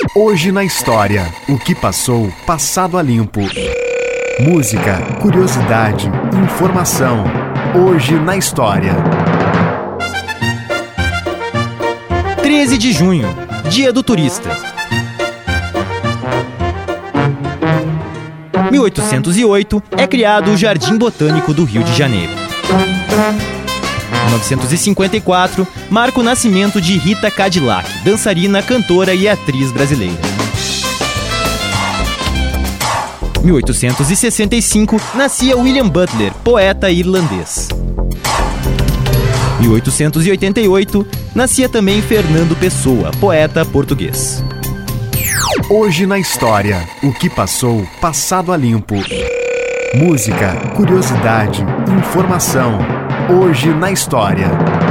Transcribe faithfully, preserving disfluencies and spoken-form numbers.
Hoje na história, o que passou, passado a limpo. Música, curiosidade, informação. Hoje na história. treze de junho, Dia do Turista. mil oitocentos e oito, é criado o Jardim Botânico do Rio de Janeiro. mil novecentos e cinquenta e quatro, marca o nascimento de Rita Cadillac, dançarina, cantora e atriz brasileira. mil oitocentos e sessenta e cinco, nascia William Butler, poeta irlandês. mil oitocentos e oitenta e oito, nascia também Fernando Pessoa, poeta português. Hoje na história, o que passou, passado a limpo. Música, curiosidade, informação. Hoje na história.